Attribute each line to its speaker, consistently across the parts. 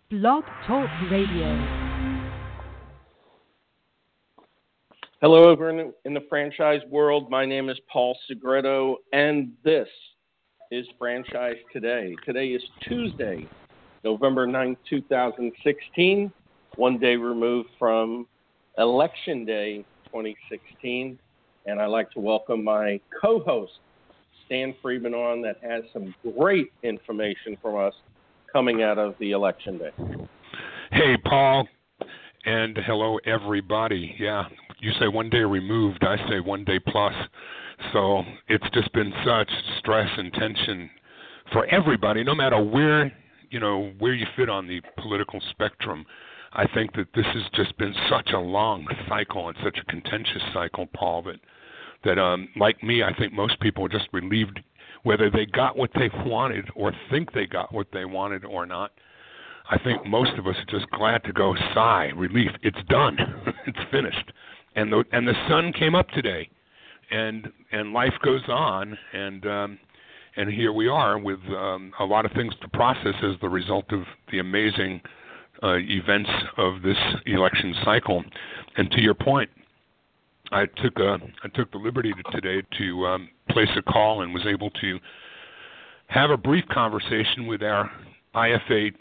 Speaker 1: Blog Talk Radio.
Speaker 2: Hello, everyone in the franchise world. My name is Paul Segreto, and this is Franchise Today. Today is Tuesday, November 9th, 2016, one day removed from Election Day 2016. And I'd like to welcome my co-host, Stan Friedman, on that has some great information from us coming out of the Election Day.
Speaker 3: Hey, Paul, and hello, everybody. Yeah, you say one day removed, I say one day plus. So it's just been such stress and tension for everybody, no matter where you fit on the political spectrum. I think that this has just been such a long cycle and such a contentious cycle, Paul, that like me, I think most people are just relieved whether they got what they wanted or think they got what they wanted or not. I think most of us are just glad to go sigh, relief. It's done. It's finished. And the sun came up today, and life goes on, and here we are with a lot of things to process as the result of the amazing events of this election cycle. And to your point, I took the liberty today to place a call and was able to have a brief conversation with our IFA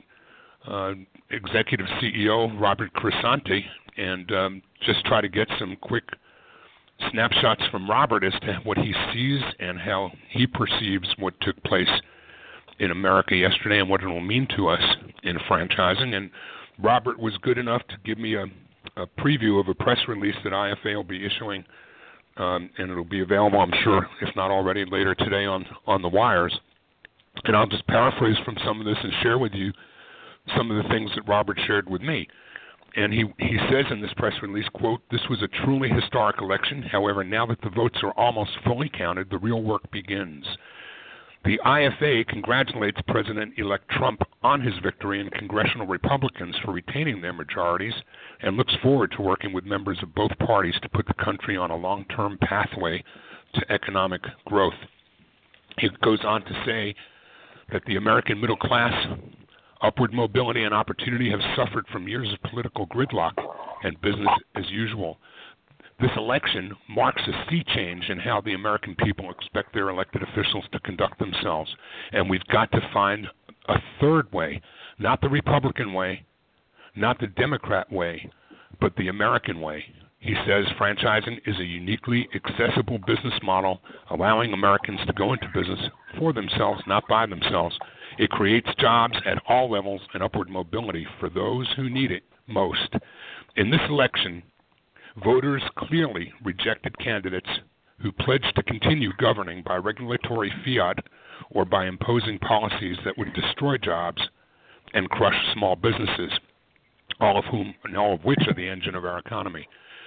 Speaker 3: executive CEO, Robert Crisanti, and just try to get some quick snapshots from Robert as to what he sees and how he perceives what took place in America yesterday and what it will mean to us in franchising. And Robert was good enough to give me a preview of a press release that IFA will be issuing, and it'll be available, I'm sure, if not already, later today on the wires. And I'll just paraphrase from some of this and share with you some of the things that Robert shared with me. And he says in this press release, quote, "This was a truly historic election. However, now that the votes are almost fully counted, the real work begins. The IFA congratulates President-elect Trump on his victory and congressional Republicans for retaining their majorities and looks forward to working with members of both parties to put the country on a long-term pathway to economic growth." He goes on to say that the American middle class, upward mobility and opportunity have suffered from years of political gridlock and business as usual. This election marks a sea change in how the American people expect their elected officials to conduct themselves. And we've got to find a third way, not the Republican way, not the Democrat way, but the American way. He says franchising is a uniquely accessible business model, allowing Americans to go into business for themselves, not by themselves. It creates jobs at all levels and upward mobility for those who need it most. In this election, voters clearly rejected candidates who pledged to continue governing by regulatory fiat or by imposing policies that would destroy jobs and crush small businesses, all of which are the engine of our economy.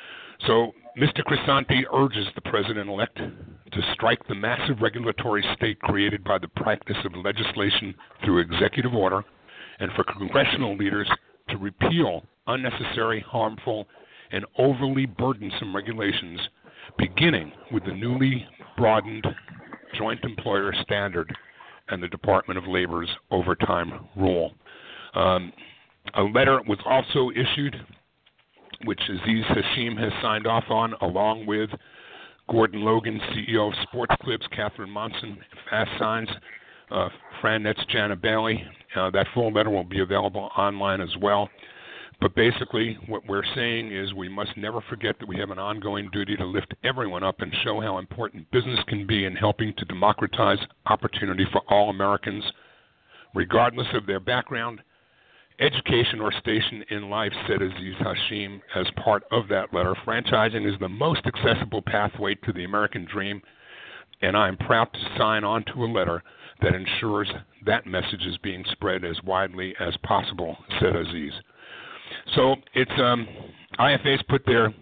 Speaker 3: So Mr. Crisanti urges the president-elect to strike the massive regulatory state created by the practice of legislation through executive order and for congressional leaders to repeal unnecessary, harmful, and overly burdensome regulations, beginning with the newly broadened joint employer standard and the Department of Labor's overtime rule. A letter was also issued, which Aziz Hashim has signed off on, along with Gordon Logan, CEO of Sports Clips, Catherine Monson, Fast Signs, Fran Netz, Jana Bailey. That full letter will be available online as well. But basically, what we're saying is we must never forget that we have an ongoing duty to lift everyone up and show how important business can be in helping to democratize opportunity for all Americans, regardless of their background, education, or station in life, said Aziz Hashim as part of that letter. Franchising is the most accessible pathway to the American dream, and I am proud to sign on to a letter that ensures that message is being spread as widely as possible, said Aziz. So it's IFA's put their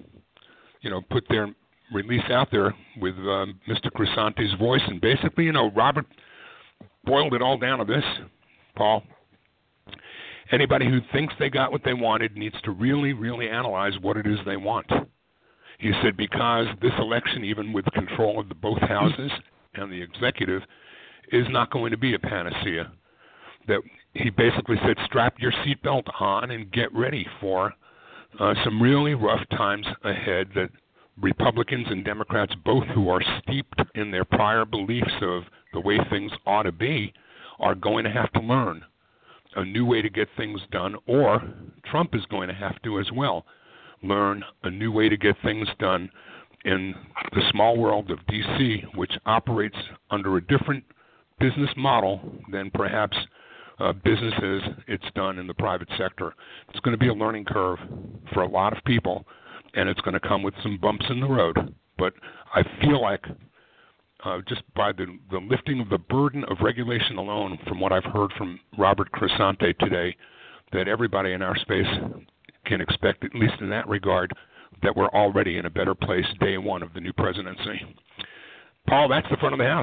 Speaker 3: release out there with Mr. Crisanti's voice, and basically, Robert boiled it all down to this, Paul. Anybody who thinks they got what they wanted needs to really, really analyze what it is they want. He said because this election, even with control of both houses and the executive, is not going to be a panacea. That he basically said, strap your seatbelt on and get ready for some really rough times ahead, that Republicans and Democrats, both who are steeped in their prior beliefs of the way things ought to be, are going to have to learn a new way to get things done, or Trump is going to have to as well learn a new way to get things done in the small world of D.C., which operates under a different business model than perhaps businesses it's done in the private sector. It's going to be a learning curve for a lot of people, and it's going to come with some bumps in the road. But I feel like just by the lifting of the burden of regulation alone, from what I've heard from Robert Crescente today, that everybody in our space can expect, at least in that regard, that we're already in a better place day one of the new presidency. Paul, that's the front of the house.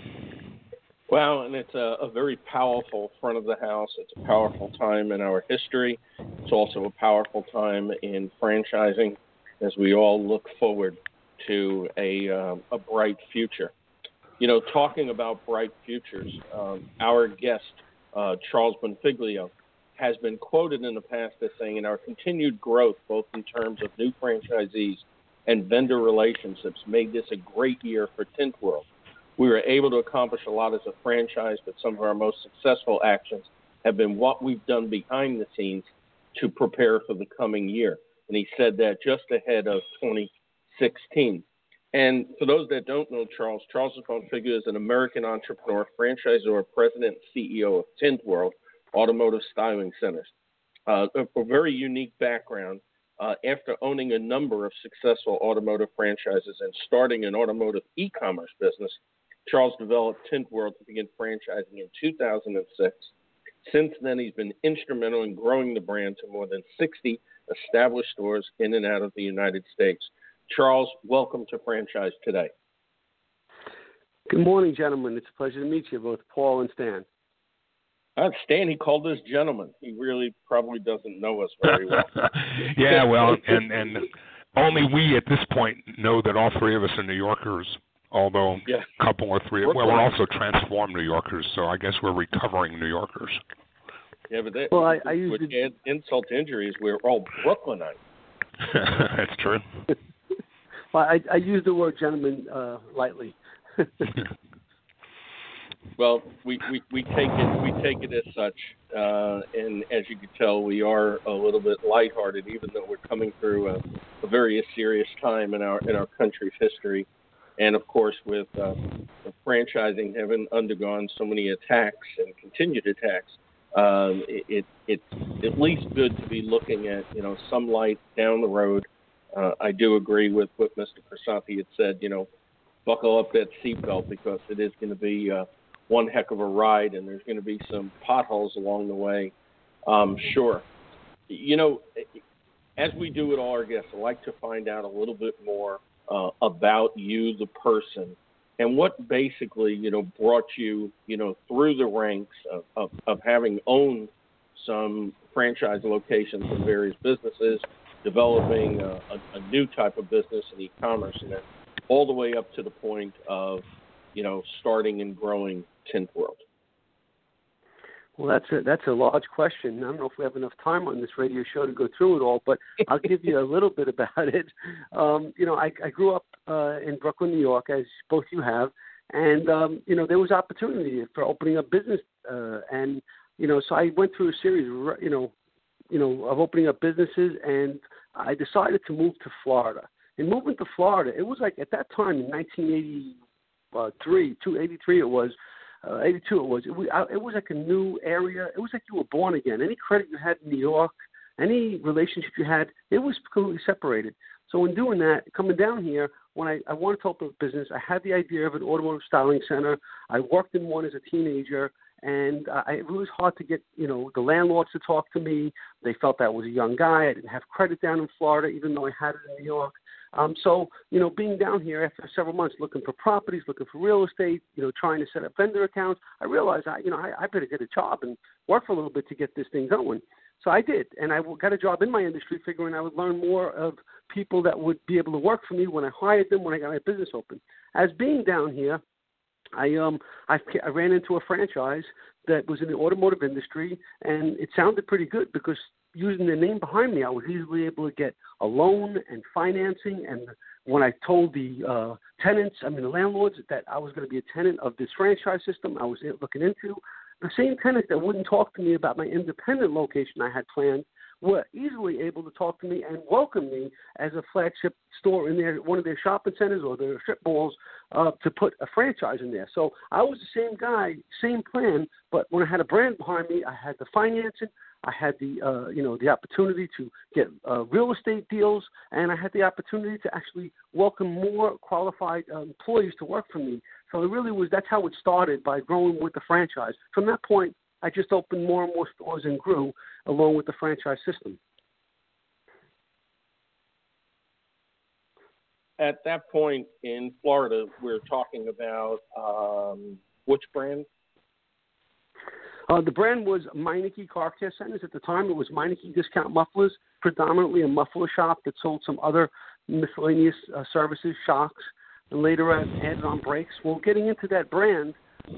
Speaker 2: Well, and it's a very powerful front of the house. It's a powerful time in our history. It's also a powerful time in franchising as we all look forward to a bright future. You know, talking about bright futures, our guest, Charles Bonfiglio, has been quoted in the past as saying, in our continued growth, both in terms of new franchisees and vendor relationships, made this a great year for Tint World. We were able to accomplish a lot as a franchise, but some of our most successful actions have been what we've done behind the scenes to prepare for the coming year. And he said that just ahead of 2016. And for those that don't know Charles Bonfiglio is an American entrepreneur, franchisor, president, and CEO of Tint World Automotive Styling Centers. A very unique background. After owning a number of successful automotive franchises and starting an automotive e-commerce business, Charles developed Tint World to begin franchising in 2006. Since then, he's been instrumental in growing the brand to more than 60 established stores in and out of the United States. Charles, welcome to Franchise Today.
Speaker 4: Good morning, gentlemen. It's a pleasure to meet you, both Paul and Stan.
Speaker 2: Stan, he called us gentlemen. He really probably doesn't know us very well.
Speaker 3: Yeah, well, and only we at this point know that all three of us are New Yorkers, although a couple or three. Well, we're also transformed New Yorkers, so I guess we're recovering New Yorkers.
Speaker 2: Yeah, but
Speaker 4: I used
Speaker 2: would add insult to injury is we're all Brooklynites.
Speaker 3: That's true.
Speaker 4: Well, I use the word gentleman lightly.
Speaker 2: Well, we take it as such, and as you can tell, we are a little bit lighthearted, even though we're coming through a very serious time in our country's history, and of course, with franchising having undergone so many attacks and continued attacks, it's at least good to be looking at some light down the road. I do agree with what Mr. Crescente had said. Buckle up that seatbelt because it is going to be one heck of a ride, and there's going to be some potholes along the way. Sure. As we do with all our guests, I like to find out a little bit more about you, the person, and what basically, brought you, through the ranks of having owned some franchise locations in various businesses, developing a new type of business in e-commerce, and then all the way up to the point of, starting and growing Tint World.
Speaker 4: Well, that's a large question. I don't know if we have enough time on this radio show to go through it all, but I'll give you a little bit about it. I grew up in Brooklyn, New York, as both you have, and there was opportunity for opening up business, and so I went through a series, of opening up businesses, and I decided to move to Florida. And moving to Florida, it was like at that time in 1983 it was. 82 it was. It was like a new area. It was like you were born again. Any credit you had in New York, any relationship you had, it was completely separated. So in doing that, coming down here, when I wanted to open a business, I had the idea of an automotive styling center. I worked in one as a teenager, and it was hard to get, the landlords to talk to me. They felt I was a young guy. I didn't have credit down in Florida, even though I had it in New York. So, being down here after several months looking for properties, looking for real estate, trying to set up vendor accounts, I realized, I better get a job and work for a little bit to get this thing going. So I did, and I got a job in my industry figuring I would learn more of people that would be able to work for me when I hired them, when I got my business open. As being down here, I ran into a franchise that was in the automotive industry, and it sounded pretty good because using the name behind me, I was easily able to get a loan and financing. And when I told the the landlords, that I was going to be a tenant of this franchise system I was looking into, the same tenants that wouldn't talk to me about my independent location I had planned were easily able to talk to me and welcome me as a flagship store in one of their shopping centers or their strip malls to put a franchise in there. So I was the same guy, same plan, but when I had a brand behind me, I had the financing, I had the opportunity to get real estate deals, and I had the opportunity to actually welcome more qualified employees to work for me. So it really was, that's how it started, by growing with the franchise. From that point, I just opened more and more stores and grew along with the franchise system.
Speaker 2: At that point in Florida, we're talking about which brand?
Speaker 4: The brand was Meineke Car Care Centers. At the time, it was Meineke Discount Mufflers, predominantly a muffler shop that sold some other miscellaneous services, shocks, and later I added on brakes. Well, getting into that brand,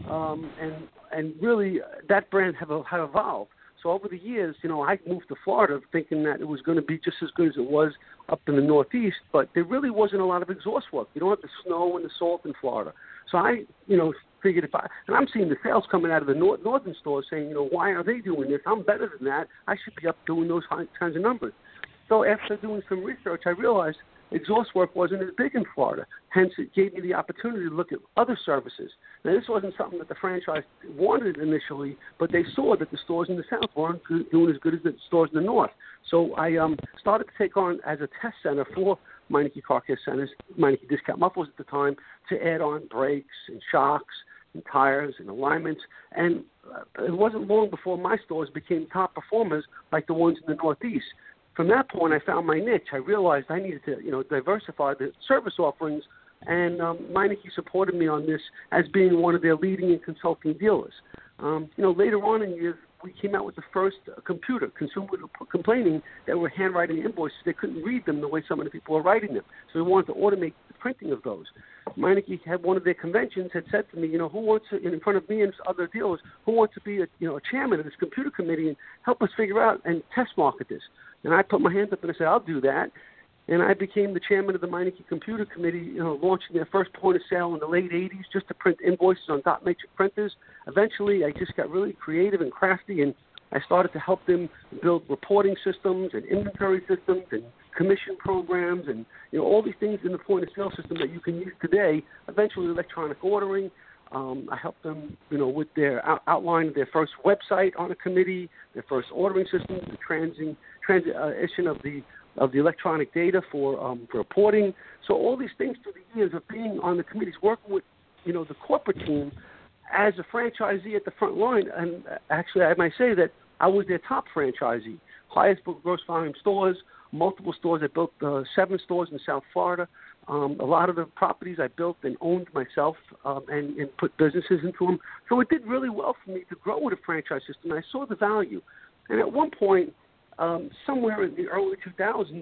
Speaker 4: and really that brand have evolved. So over the years, I moved to Florida thinking that it was going to be just as good as it was up in the Northeast, but there really wasn't a lot of exhaust work. You don't have the snow and the salt in Florida. So I, figured and I'm seeing the sales coming out of the northern stores saying, why are they doing this? I'm better than that. I should be up doing those kinds of numbers. So after doing some research, I realized exhaust work wasn't as big in Florida. Hence, it gave me the opportunity to look at other services. Now, this wasn't something that the franchise wanted initially, but they saw that the stores in the South weren't doing as good as the stores in the North. So I started to take on as a test center for Meineke Car Care Centers, Meineke Discount Mufflers at the time, to add on brakes and shocks and tires and alignments. And it wasn't long before my stores became top performers like the ones in the Northeast. From that point, I found my niche. I realized I needed to, diversify the service offerings, and Meineke supported me on this as being one of their leading and consulting dealers. Later on in years, we came out with the first computer. Consumers were complaining that we were handwriting invoices. They couldn't read them the way some of the people were writing them. So we wanted to automate the printing of those. Meineke had one of their conventions had said to me, who wants to, in front of me and other dealers, who wants to be a chairman of this computer committee and help us figure out and test market this? And I put my hands up and I said, I'll do that. And I became the chairman of the Meineke Computer Committee, launching their first point of sale in the late 80s just to print invoices on dot matrix printers. Eventually, I just got really creative and crafty, and I started to help them build reporting systems and inventory systems and commission programs and, all these things in the point of sale system that you can use today, eventually electronic ordering. I helped them, with their outline of their first website on a committee, their first ordering system, the transition of the electronic data for reporting. So all these things through the years of being on the committees, working with, the corporate team as a franchisee at the front line. And actually, I might say that I was their top franchisee, highest gross volume stores, multiple stores. I built 7 stores in South Florida. A lot of the properties I built and owned myself and put businesses into them. So it did really well for me to grow with a franchise system. I saw the value. And at one point, somewhere in the early 2000s,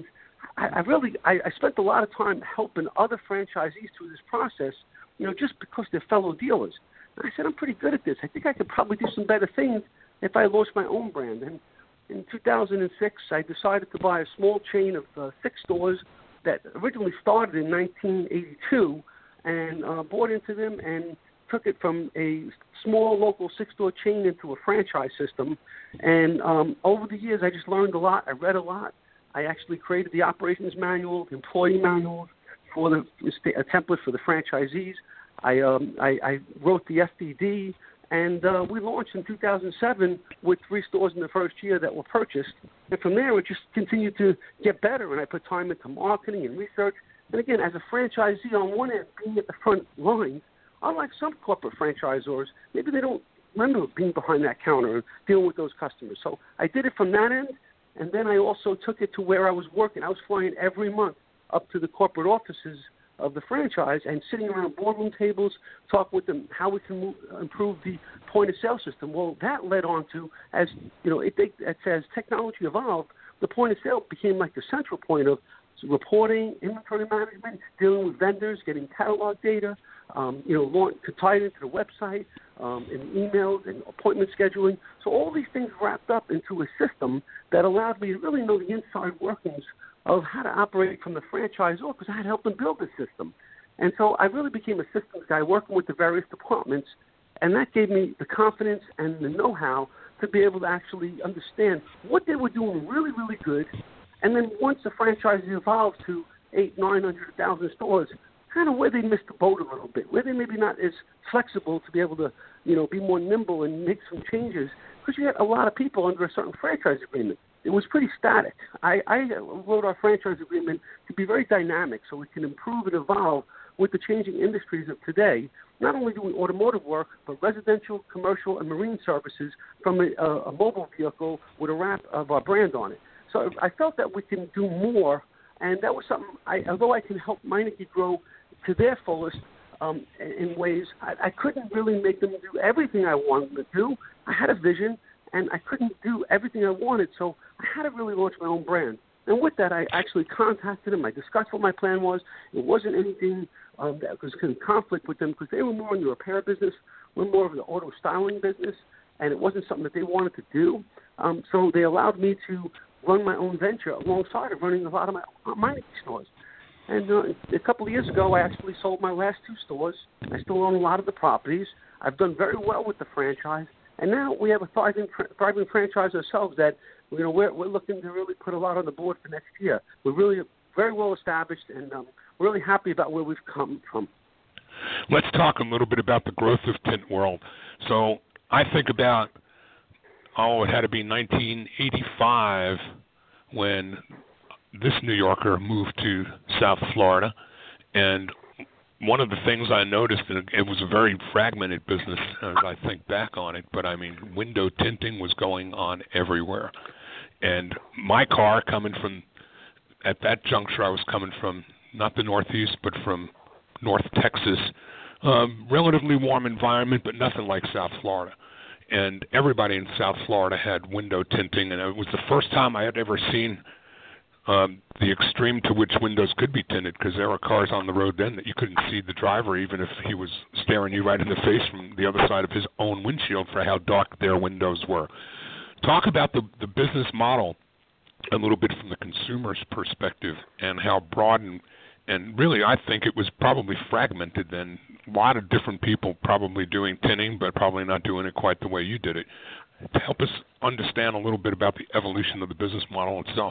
Speaker 4: I spent a lot of time helping other franchisees through this process, just because they're fellow dealers. And I said, I'm pretty good at this. I think I could probably do some better things if I launched my own brand. And in 2006, I decided to buy a small chain of 6 stores that originally started in 1982 and bought into them and took it from a small local 6-store chain into a franchise system. And over the years, I just learned a lot. I read a lot. I actually created the operations manual, the employee manual, for a template for the franchisees. I wrote the FDD, and we launched in 2007 with 3 stores in the first year that were purchased. And from there, it just continued to get better, and I put time into marketing and research. And again, as a franchisee, on one end, being at the front line, unlike some corporate franchisors, maybe they don't remember being behind that counter and dealing with those customers. So I did it from that end, and then I also took it to where I was working. I was flying every month up to the corporate offices of the franchise and sitting around boardroom tables, talk with them how we can improve the point of sale system. Well, that led on to, as as technology evolved, the point of sale became like the central point of reporting, inventory management, dealing with vendors, getting catalog data. to tie it into the website, and emails and appointment scheduling. So all these things wrapped up into a system that allowed me to really know the inside workings of how to operate from the franchisor, because I had helped them build the system. And so I really became a systems guy working with the various departments, and that gave me the confidence and the know-how to be able to actually understand what they were doing really, really good. And then once the franchise evolved to 800, 900, 1,000 stores, kind of where they missed the boat a little bit, where they maybe not as flexible to be able to, be more nimble and make some changes, because you had a lot of people under a certain franchise agreement. It was pretty static. I wrote our franchise agreement to be very dynamic so we can improve and evolve with the changing industries of today, not only doing automotive work, but residential, commercial, and marine services from a mobile vehicle with a wrap of our brand on it. So I felt that we can do more, and that was something, although I can help Meineke grow to their fullest in ways, I couldn't really make them do everything I wanted them to do. I had a vision, and I couldn't do everything I wanted, so I had to really launch my own brand. And with that, I actually contacted them. I discussed what my plan was. It wasn't anything that was in conflict with them, because they were more in the repair business. We're more of the auto styling business, and it wasn't something that they wanted to do. So they allowed me to run my own venture alongside of running a lot of my Meineke stores. And a couple of years ago, I actually sold my last 2 stores. I still own a lot of the properties. I've done very well with the franchise. And now we have a thriving franchise ourselves that, we're looking to really put a lot on the board for next year. We're really very well established, and we're really happy about where we've come from.
Speaker 3: Let's talk a little bit about the growth of Tint World. So I think about, it had to be 1985 when this New Yorker moved to South Florida, and one of the things I noticed, and it was a very fragmented business as I think back on it, but window tinting was going on everywhere. And my car at that juncture, I was coming from not the Northeast, but from North Texas, relatively warm environment, but nothing like South Florida. And everybody in South Florida had window tinting, and it was the first time I had ever seen the extreme to which windows could be tinted, because there were cars on the road then that you couldn't see the driver, even if he was staring you right in the face from the other side of his own windshield, for how dark their windows were. Talk about the business model a little bit from the consumer's perspective, and how broad and really I think it was probably fragmented then. A lot of different people probably doing tinting, but probably not doing it quite the way you did it. To help us understand a little bit about the evolution of the business model itself.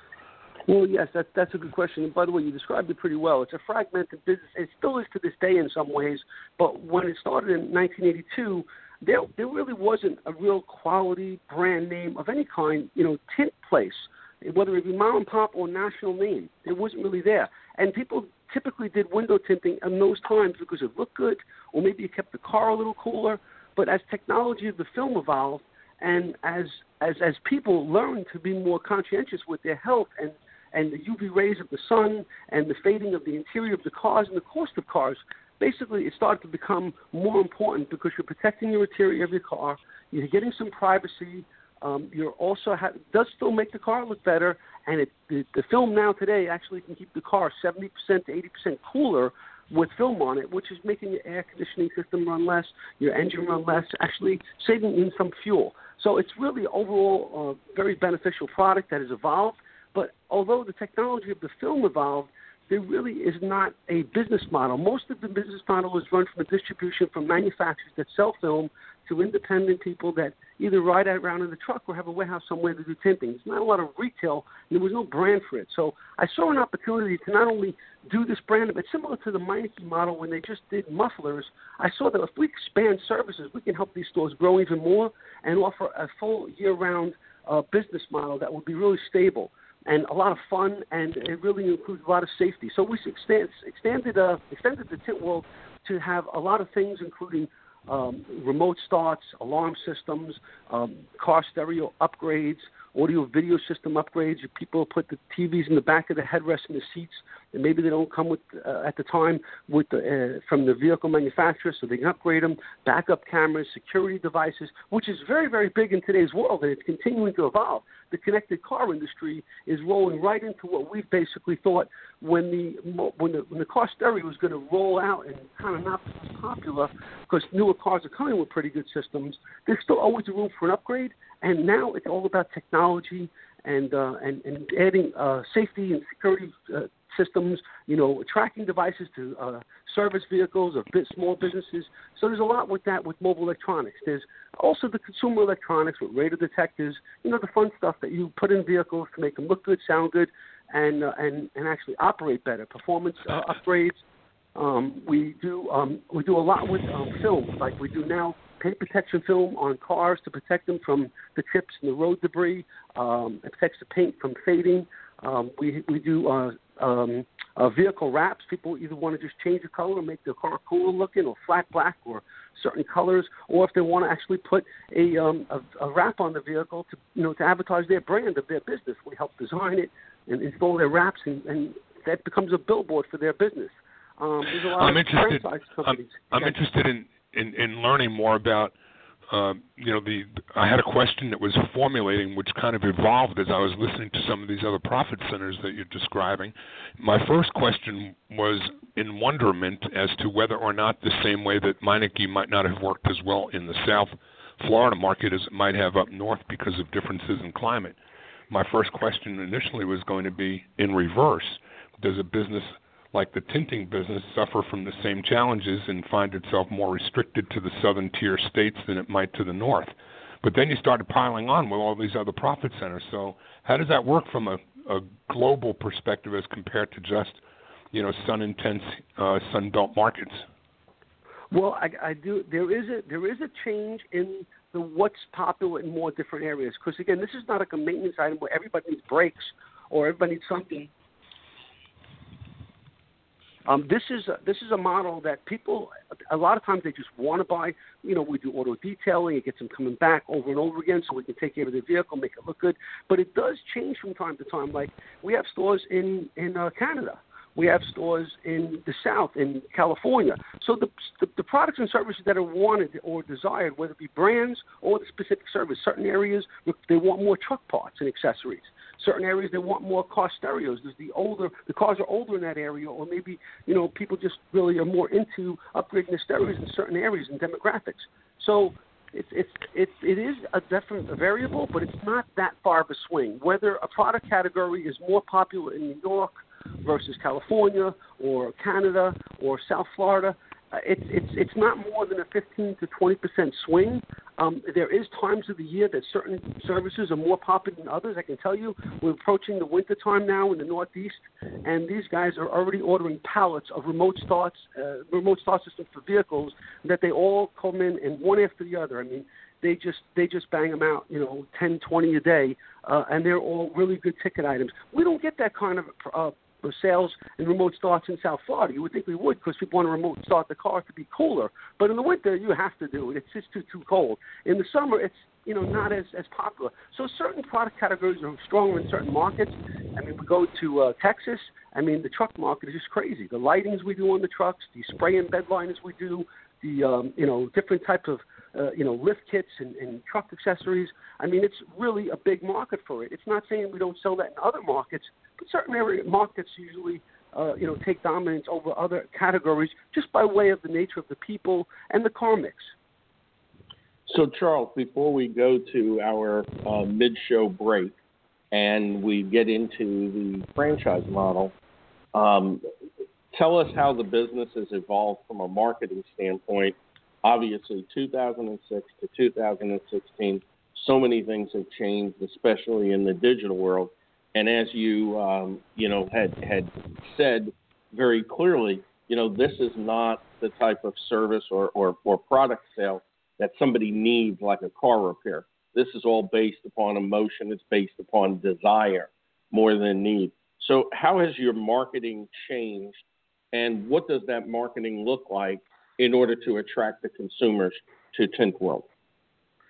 Speaker 4: Well, yes, that's a good question. And by the way, you described it pretty well. It's a fragmented business. It still is to this day in some ways. But when it started in 1982, there really wasn't a real quality brand name of any kind, tint place, whether it be mom and pop or national name. It wasn't really there. And people typically did window tinting in those times because it looked good, or maybe it kept the car a little cooler. But as technology of the film evolved, and as people learned to be more conscientious with their health and the UV rays of the sun and the fading of the interior of the cars and the cost of cars, basically it started to become more important, because you're protecting your interior of your car, you're getting some privacy, you're also does still make the car look better, and the film now today actually can keep the car 70% to 80% cooler with film on it, which is making your air conditioning system run less, your engine run less, actually saving in some fuel. So it's really overall a very beneficial product that has evolved. But although the technology of the film evolved, there really is not a business model. Most of the business model is run from a distribution from manufacturers that sell film to independent people that either ride around in the truck or have a warehouse somewhere to do tinting. There's not a lot of retail, and there was no brand for it. So I saw an opportunity to not only do this brand, but similar to the Meineke model when they just did mufflers, I saw that if we expand services, we can help these stores grow even more and offer a full year-round business model that would be really stable and a lot of fun, and it really includes a lot of safety. So we extended the Tint World to have a lot of things, including remote starts, alarm systems, car stereo upgrades. audio video system upgrades. People put the TVs in the back of the headrest in the seats, and maybe they don't come with at the time with from the vehicle manufacturer, so they can upgrade them. Backup cameras, security devices, which is very, very big in today's world, and it's continuing to evolve. The connected car industry is rolling right into what we basically thought when the car stereo was going to roll out and kind of not be popular, because newer cars are coming with pretty good systems. There's still always room for an upgrade, and now it's all about technology and adding safety and security systems, tracking devices to service vehicles or small businesses. So there's a lot with that with mobile electronics. There's also the consumer electronics with radar detectors, the fun stuff that you put in vehicles to make them look good, sound good, and actually operate better. Performance upgrades. We do a lot with film, like we do now. Paint protection film on cars to protect them from the chips and the road debris. It protects the paint from fading. We do vehicle wraps. People either want to just change the color or make their car cooler looking, or flat black, or certain colors, or if they want to actually put a wrap on the vehicle to advertise their brand of their business. We help design it and install their wraps, and that becomes a billboard for their business. There's a lot of franchise companies.
Speaker 3: I'm interested in learning more about, I had a question that was formulating, which kind of evolved as I was listening to some of these other profit centers that you're describing. My first question was in wonderment as to whether or not the same way that Meineke might not have worked as well in the South Florida market as it might have up north because of differences in climate. My first question initially was going to be in reverse. Does a business like the tinting business suffer from the same challenges and find itself more restricted to the southern tier states than it might to the north? But then you started piling on with all these other profit centers. So how does that work from a global perspective as compared to just, sun-intense Sun Belt markets?
Speaker 4: Well, I do. There is a change in what's popular in more different areas. Because again, this is not like a maintenance item where everybody needs brakes or everybody needs something. This is a model that people, a lot of times they just want to buy. We do auto detailing. It gets them coming back over and over again so we can take care of their vehicle, make it look good. But it does change from time to time. Like we have stores in Canada. We have stores in the South, in California. So the products and services that are wanted or desired, whether it be brands or the specific service, certain areas, they want more truck parts and accessories. Certain areas, they want more car stereos. The cars are older in that area, or maybe, people just really are more into upgrading their stereos in certain areas and demographics. So it is a definite variable, but it's not that far of a swing. Whether a product category is more popular in New York versus California or Canada or South Florida, it's not more than a 15 to 20% swing. There is times of the year that certain services are more popular than others. I can tell you, we're approaching the winter time now in the Northeast, and these guys are already ordering pallets of remote start systems for vehicles that they all come in one after the other. I mean, they just bang them out, 10, 20 a day, and they're all really good ticket items. We don't get that kind of sales and remote starts in South Florida. You would think we would, because people want to remote start the car to be cooler. But in the winter, you have to do it. It's just too cold. In the summer, it's not as popular. So certain product categories are stronger in certain markets. I mean, we go to Texas. I mean, the truck market is just crazy. The lightings we do on the trucks, the spray and bed liners we do, the different types of lift kits and truck accessories. I mean, it's really a big market for it. It's not saying we don't sell that in other markets, but certain area markets usually, take dominance over other categories just by way of the nature of the people and the car mix.
Speaker 2: So, Charles, before we go to our mid-show break and we get into the franchise model, tell us how the business has evolved from a marketing standpoint. Obviously, 2006 to 2016, so many things have changed, especially in the digital world. And as you, had said very clearly, this is not the type of service or product sale that somebody needs, like a car repair. This is all based upon emotion. It's based upon desire more than need. So how has your marketing changed, and what does that marketing look like in order to attract the consumers to Tint World?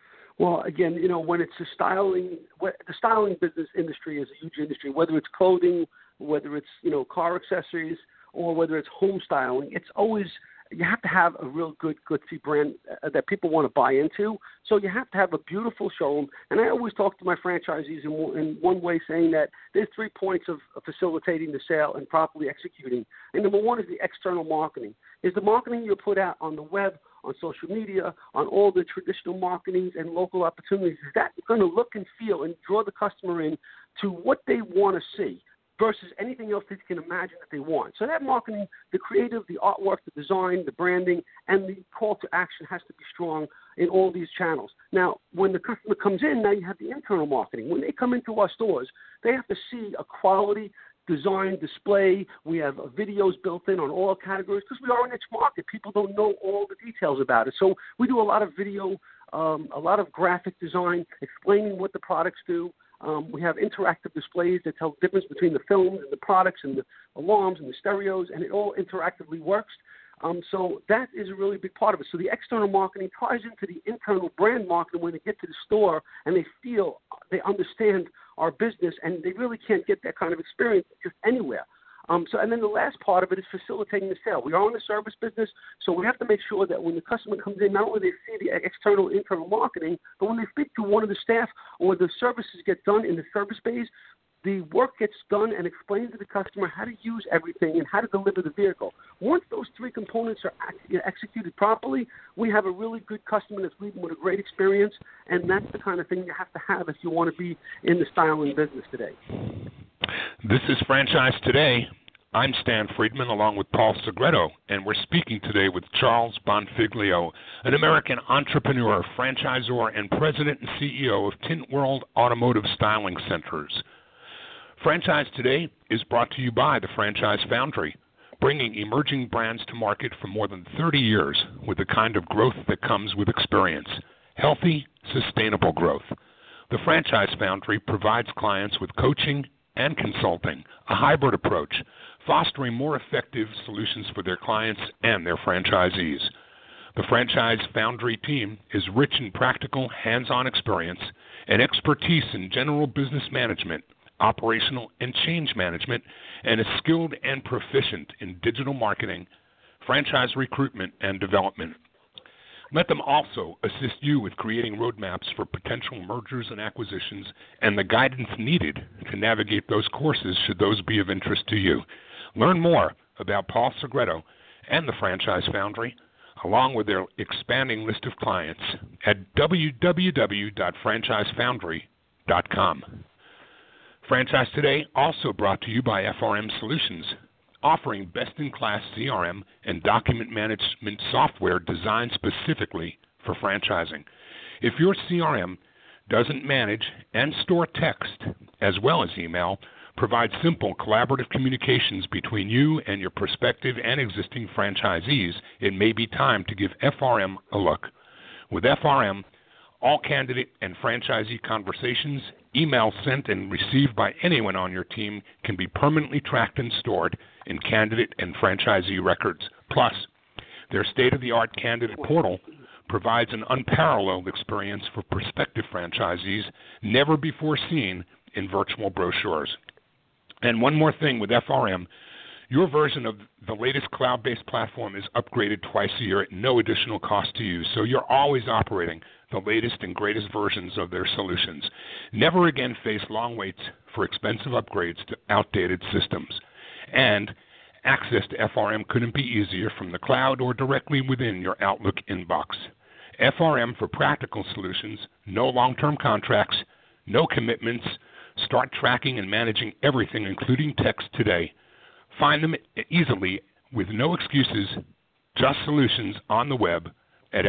Speaker 4: Well, again, when it's the styling business industry is a huge industry, whether it's clothing, whether it's, car accessories, or whether it's home styling, it's always, you have to have a real good, glitzy brand that people want to buy into. So you have to have a beautiful showroom. And I always talk to my franchisees in one way, saying that there's 3 points of facilitating the sale and properly executing. And number one is the external marketing. Is the marketing you put out on the web, on social media, on all the traditional marketings and local opportunities, is that going to look and feel and draw the customer in to what they want to see versus anything else they can imagine that they want? So that marketing, the creative, the artwork, the design, the branding, and the call to action has to be strong in all these channels. Now, when the customer comes in, now you have the internal marketing. When they come into our stores, they have to see a quality design display. We have videos built in on all categories because we are a niche market. People don't know all the details about it. So we do a lot of video, a lot of graphic design, explaining what the products do. We have interactive displays that tell the difference between the films and the products and the alarms and the stereos, and it all interactively works. So that is a really big part of it. So the external marketing ties into the internal brand marketing when they get to the store and they understand our business, and they really can't get that kind of experience just anywhere. And then the last part of it is facilitating the sale. We are in the service business, so we have to make sure that when the customer comes in, not only they see the external, internal marketing, but when they speak to one of the staff or the services get done in the service bays, the work gets done and explains to the customer how to use everything and how to deliver the vehicle. Once those 3 components are executed properly, we have a really good customer that's leaving with a great experience, and that's the kind of thing you have to have if you want to be in the styling business today.
Speaker 3: This is Franchise Today. I'm Stan Friedman along with Paul Segreto, and we're speaking today with Charles Bonfiglio, an American entrepreneur, franchisor, and president and CEO of Tint World Automotive Styling Centers. Franchise Today is brought to you by the Franchise Foundry, bringing emerging brands to market for more than 30 years with the kind of growth that comes with experience, healthy, sustainable growth. The Franchise Foundry provides clients with coaching and consulting, a hybrid approach, fostering more effective solutions for their clients and their franchisees. The Franchise Foundry team is rich in practical, hands-on experience and expertise in general business management, operational and change management, and is skilled and proficient in digital marketing, franchise recruitment, and development. Let them also assist you with creating roadmaps for potential mergers and acquisitions and the guidance needed to navigate those courses should those be of interest to you. Learn more about Paul Segreto and the Franchise Foundry, along with their expanding list of clients, at www.franchisefoundry.com. Franchise Today also brought to you by FRM Solutions, offering best-in-class CRM and document management software designed specifically for franchising. If your CRM doesn't manage and store text as well as email, provide simple collaborative communications between you and your prospective and existing franchisees, it may be time to give FRM a look. With FRM, all candidate and franchisee conversations, emails sent and received by anyone on your team can be permanently tracked and stored in candidate and franchisee records. Plus, their state-of-the-art candidate portal provides an unparalleled experience for prospective franchisees never before seen in virtual brochures. And one more thing with FRM, your version of the latest cloud-based platform is upgraded twice a year at no additional cost to you, so you're always operating the latest and greatest versions of their solutions. Never again face long waits for expensive upgrades to outdated systems. And access to FRM couldn't be easier from the cloud or directly within your Outlook inbox. FRM for practical solutions, no long-term contracts, no commitments. Start tracking and managing everything, including text, today. Find them easily with no excuses, just solutions on the web at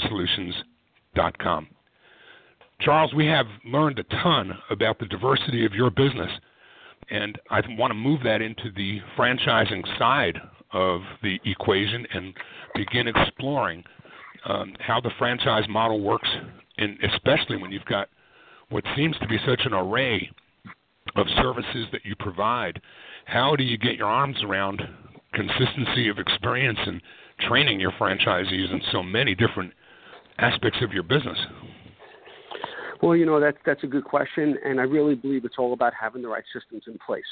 Speaker 3: frmsolutions.com. Charles, we have learned a ton about the diversity of your business, and I want to move that into the franchising side of the equation and begin exploring how the franchise model works, and especially when you've got what seems to be such an array of services that you provide. How do you get your arms around consistency of experience and training your franchisees in so many different aspects of your business?
Speaker 4: Well, that's a good question, and I really believe it's all about having the right systems in place.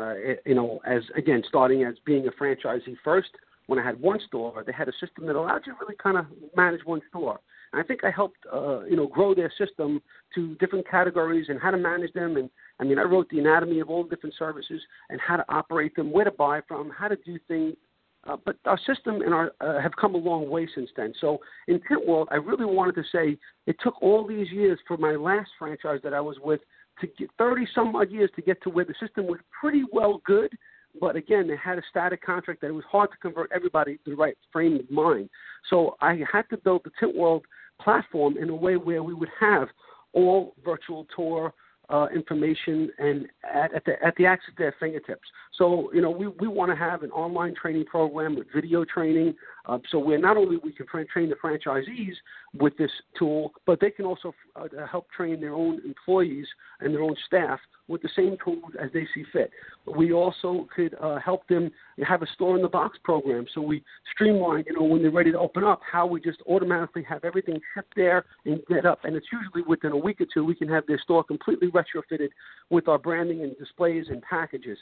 Speaker 4: Starting as being a franchisee first, when I had one store, they had a system that allowed you to really kind of manage one store. And I think I helped, grow their system to different categories and how to manage them. And I wrote the anatomy of all the different services and how to operate them, where to buy from, how to do things. But our system and have come a long way since then. So in Tint World, I really wanted to say it took all these years for my last franchise that I was with to get 30-some-odd years to get to where the system was pretty well good. But again, they had a static contract that it was hard to convert everybody to the right frame of mind. So I had to build the Tint World platform in a way where we would have all virtual tour information and at the access to their fingertips. So, we want to have an online training program with video training. So where not only we can train the franchisees with this tool, but they can also help train their own employees and their own staff with the same tools as they see fit. We also could help them have a store-in-the-box program. So we streamline, when they're ready to open up, how we just automatically have everything shipped there and get up. And it's usually within a week or two we can have their store completely retrofitted with our branding and displays and packages.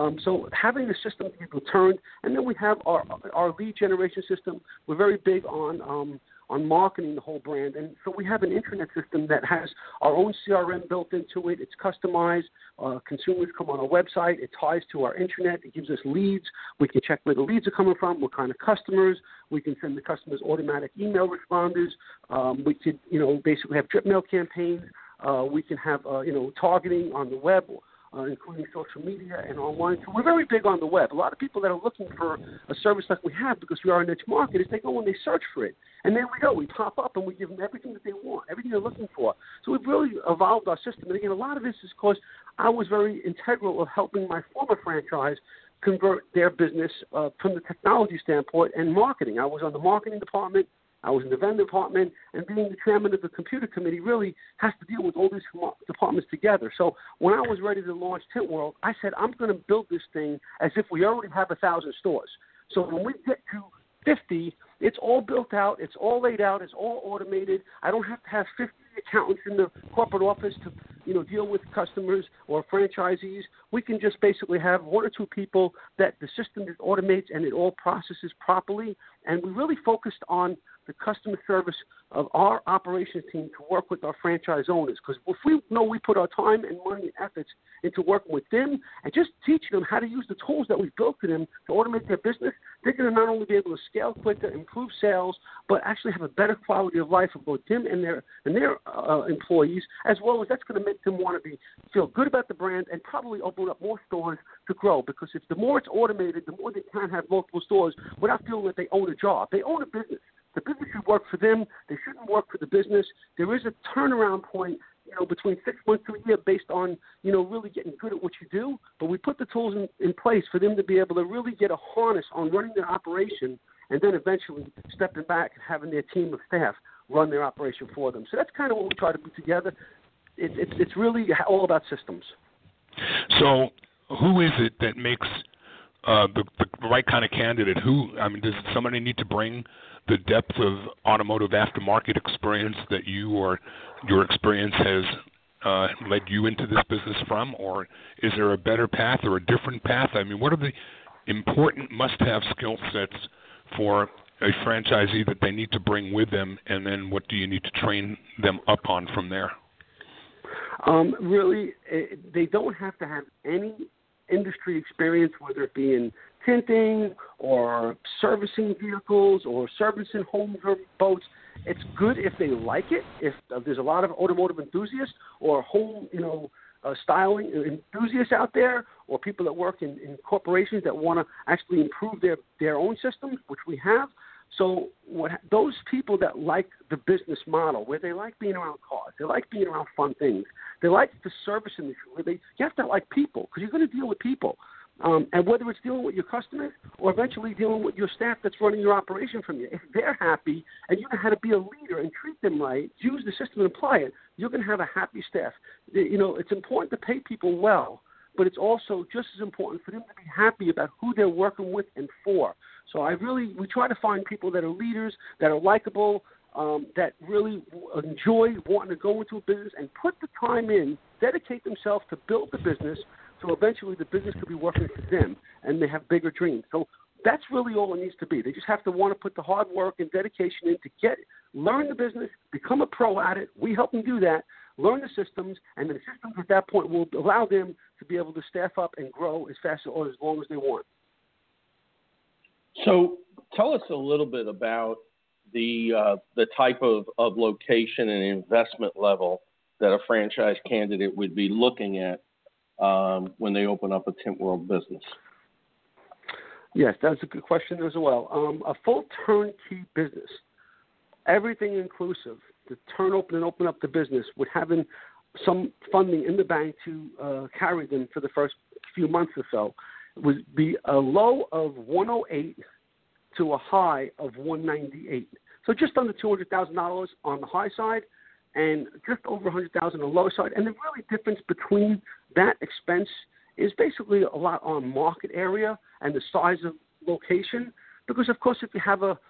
Speaker 4: So having the system to get returned, and then we have our lead generation system. We're very big on marketing the whole brand. And so we have an intranet system that has our own CRM built into it. It's customized. Consumers come on our website. It ties to our intranet. It gives us leads. We can check where the leads are coming from, what kind of customers. We can send the customers automatic email responders. We could, basically have drip mail campaigns. We can have, targeting on the web, including social media and online. So we're very big on the web. A lot of people that are looking for a service like we have, because we are a niche market, is they go and they search for it. And there we go. We pop up and we give them everything that they want, everything they're looking for. So we've really evolved our system. And again, a lot of this is because I was very integral of helping my former franchise convert their business from the technology standpoint and marketing. I was on the marketing department. I was in the vendor department, and being the chairman of the computer committee really has to deal with all these departments together. So when I was ready to launch Tint World, I said, I'm going to build this thing as if we already have 1,000 stores. So when we get to 50, it's all built out, it's all laid out, it's all automated. I don't have to have 50 accountants in the corporate office to deal with customers or franchisees. We can just basically have one or two people that the system just automates and it all processes properly. And we really focused on the customer service of our operations team to work with our franchise owners. Because if we know we put our time and money and efforts into working with them and just teaching them how to use the tools that we've built for them to automate their business, they're going to not only be able to scale quicker, improve sales, but actually have a better quality of life for both them and their employees, as well as that's going to make them want to feel good about the brand and probably open up more stores to grow. Because if the more it's automated, the more they can have multiple stores without feeling that they own a job. They own a business. The business should work for them. They shouldn't work for the business. There is a turnaround point, between 6 months to a year based on, really getting good at what you do. But we put the tools in place for them to be able to really get a harness on running their operation and then eventually stepping back and having their team of staff run their operation for them. So that's kind of what we try to put together. It's really all about systems.
Speaker 3: So who is it that makes the right kind of candidate? Does somebody need to bring the depth of automotive aftermarket experience that you or your experience has led you into this business from, or is there a better path or a different path? What are the important must-have skill sets for a franchisee that they need to bring with them, and then what do you need to train them up on from there?
Speaker 4: Really, they don't have to have any industry experience, whether it be in tinting or servicing vehicles or servicing homes or boats. It's good if they like it, if there's a lot of automotive enthusiasts or home, styling enthusiasts out there, or people that work in corporations that want to actually improve their own systems, which we have. So those people that like the business model, where they like being around cars, they like being around fun things, they like the service industry, you have to like people, because you're going to deal with people. And whether it's dealing with your customers or eventually dealing with your staff that's running your operation from you, if they're happy and you know how to be a leader and treat them right, use the system and apply it, you're going to have a happy staff. It's important to pay people well, but it's also just as important for them to be happy about who they're working with and for. So we try to find people that are leaders, that are likable, that really enjoy wanting to go into a business and put the time in, dedicate themselves to build the business, so eventually the business could be working for them, and they have bigger dreams. So that's really all it needs to be. They just have to want to put the hard work and dedication in to learn the business, become a pro at it. We help them do that, learn the systems, and the systems at that point will allow them to be able to staff up and grow as fast or as long as they want.
Speaker 2: So tell us a little bit about the type of location and investment level that a franchise candidate would be looking at when they open up a Tint World business.
Speaker 4: Yes, that's a good question as well. A full turnkey business, everything inclusive, to open up the business with having some funding in the bank to carry them for the first few months or so, would be a low of $108 to a high of $198. So just under $200,000 on the high side and just over $100,000 on the lower side. And the really difference between that expense is basically a lot on market area and the size of location. Because, of course, if you have the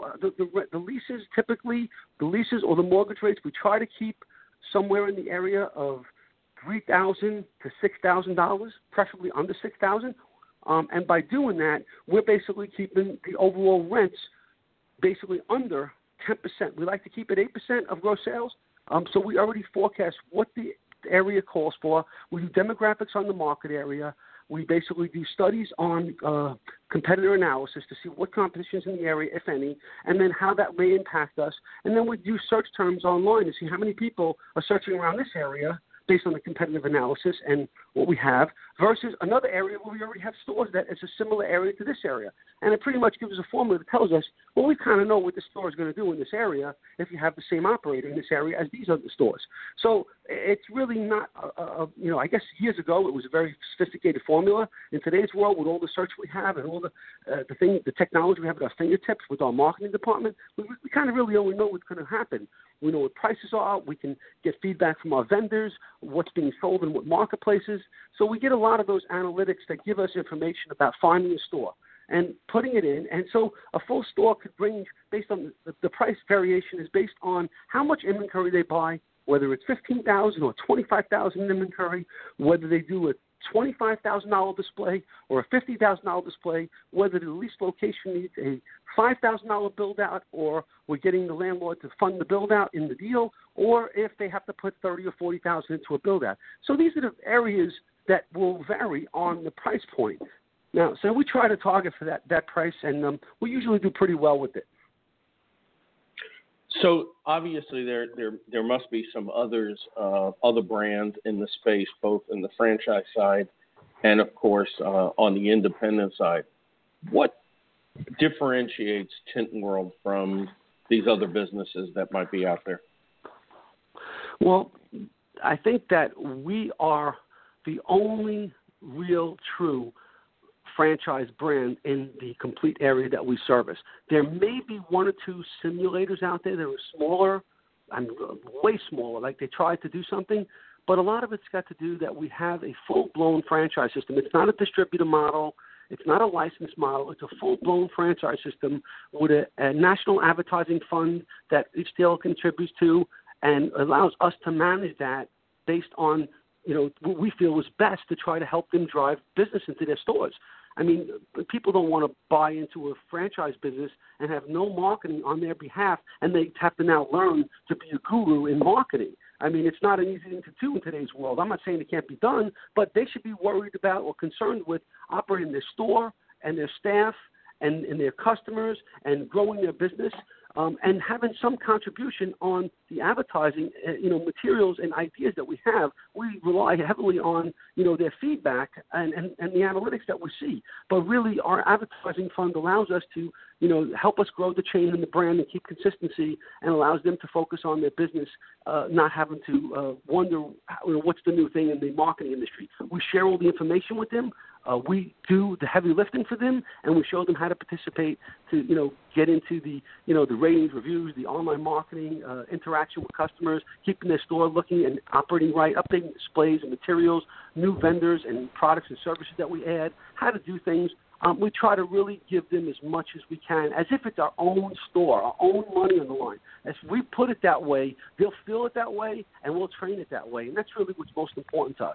Speaker 4: leases, typically the leases or the mortgage rates, we try to keep somewhere in the area of $3,000 to $6,000, preferably under $6,000. And by doing that, we're basically keeping the overall rents basically under 10%. We like to keep it 8% of gross sales. So we already forecast what the area calls for. We do demographics on the market area. We basically do studies on competitor analysis to see what competition is in the area, if any, and then how that may impact us. And then we do search terms online to see how many people are searching around this area based on the competitive analysis and what we have, versus another area where we already have stores that is a similar area to this area. And it pretty much gives us a formula that tells us, well, we kind of know what the store is going to do in this area if you have the same operator in this area as these other stores. So it's really not, I guess years ago it was a very sophisticated formula. In today's world, with all the search we have and all the technology we have at our fingertips with our marketing department, we kind of really only know what's going to happen. We know what prices are. We can get feedback from our vendors, what's being sold in what marketplaces. So we get a lot of those analytics that give us information about finding a store and putting it in. And so a full store could range based on the price variation is based on how much inventory they buy, whether it's $15,000 or $25,000 in inventory, whether they do a $25,000 display or a $50,000 display, whether the lease location needs a $5,000 build-out or we're getting the landlord to fund the build-out in the deal, or if they have to put $30,000 or $40,000 into a build-out. So these are the areas that will vary on the price point. Now, so we try to target for that price, and we usually do pretty well with it.
Speaker 2: So obviously there must be some other brands in the space, both in the franchise side and, of course, on the independent side. What differentiates Tint World from these other businesses that might be out there?
Speaker 4: Well, I think that we are the only real true franchise brand in the complete area that we service. There may be one or two simulators out there that are smaller and way smaller, like they tried to do something, but a lot of it's got to do that we have a full-blown franchise system. It's not a distributor model. It's not a license model. It's a full-blown franchise system with a national advertising fund that each dealer contributes to and allows us to manage that based on what we feel is best to try to help them drive business into their stores. I mean, people don't want to buy into a franchise business and have no marketing on their behalf, and they have to now learn to be a guru in marketing. I mean, it's not an easy thing to do in today's world. I'm not saying it can't be done, but they should be worried about or concerned with operating their store and their staff and their customers and growing their business and having some contribution on the advertising, materials and ideas that we have. We rely heavily on, their feedback and the analytics that we see. But really, our advertising fund allows us to, help us grow the chain and the brand and keep consistency, and allows them to focus on their business, not having to wonder what's the new thing in the marketing industry. We share all the information with them. We do the heavy lifting for them, and we show them how to participate to, get into the, the ratings, reviews, the online marketing, interaction with customers, keeping their store looking and operating right, updating displays and materials, new vendors and products and services that we add, how to do things we try to really give them as much as we can, as if it's our own store, our own money on the line. As we put it that way, they'll feel it that way, and we'll train it that way. And that's really what's most important to us.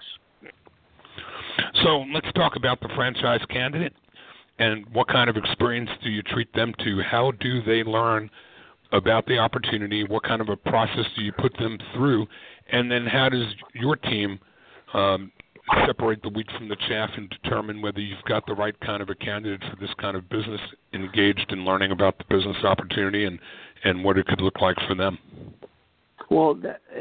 Speaker 3: So let's talk about the franchise candidate and what kind of experience do you treat them to? How do they learn about the opportunity? What kind of a process do you put them through? And then how does your team separate the wheat from the chaff and determine whether you've got the right kind of a candidate for this kind of business, engaged in learning about the business opportunity and what it could look like for them?
Speaker 4: Well,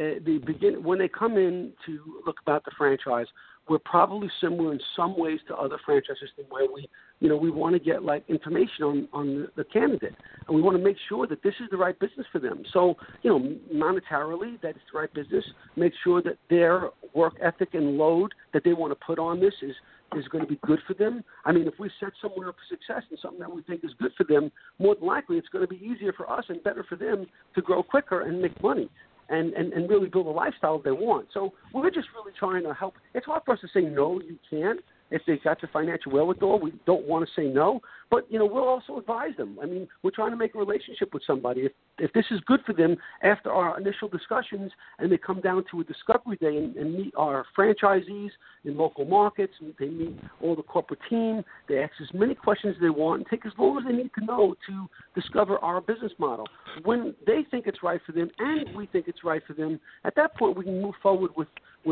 Speaker 4: when they come in to look about the franchise, we're probably similar in some ways to other franchises where we want to get like information on the candidate, and we want to make sure that this is the right business for them. So, monetarily, that it's the right business. Make sure that their work ethic and load that they want to put on this is going to be good for them. I mean, if we set someone up for success and something that we think is good for them, more than likely it's going to be easier for us and better for them to grow quicker and make money. And really build a lifestyle they want. So we're just really trying to help. It's hard for us to say, no, you can't. If they've got the financial wherewithal, we don't want to say no. But, we'll also advise them. I mean, we're trying to make a relationship with somebody. If this is good for them after our initial discussions and they come down to a discovery day and meet our franchisees in local markets, and they meet all the corporate team, they ask as many questions as they want and take as long as they need to know to discover our business model. When they think it's right for them and we think it's right for them, at that point we can move forward with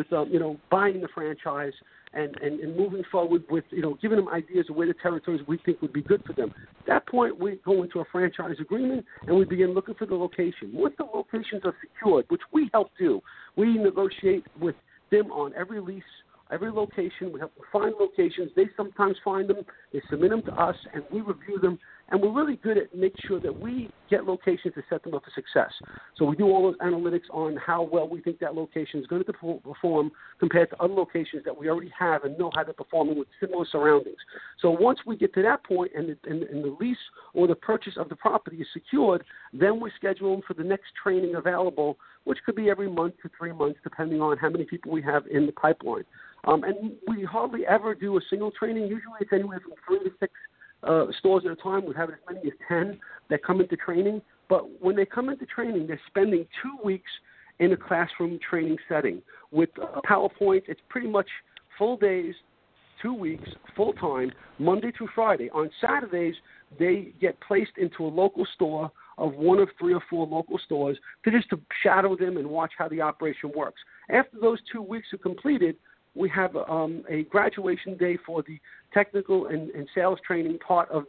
Speaker 4: buying the franchise and moving forward with, giving them ideas of where the territories we think would be good for them. At that point, we go into a franchise agreement and we begin looking for the location. Once the locations are secured, which we help do, we negotiate with them on every lease, every location. We help them find locations. They sometimes find them. They submit them to us, and we review them. And we're really good at making sure that we get locations to set them up for success. So we do all those analytics on how well we think that location is going to perform compared to other locations that we already have and know how they're performing with similar surroundings. So once we get to that point and the lease or the purchase of the property is secured, then we schedule them for the next training available, which could be every month to 3 months, depending on how many people we have in the pipeline. And we hardly ever do a single training. Usually it's anywhere from 3 to 6 stores at a time. We have as many as 10 that come into training. But when they come into training, they're spending 2 weeks in a classroom training setting with PowerPoint. It's pretty much full days, 2 weeks, full time, Monday through Friday. On Saturdays, they get placed into a local store of one of 3 or 4 local stores to shadow them and watch how the operation works. After those 2 weeks are completed, we have a graduation day for the technical and sales training part of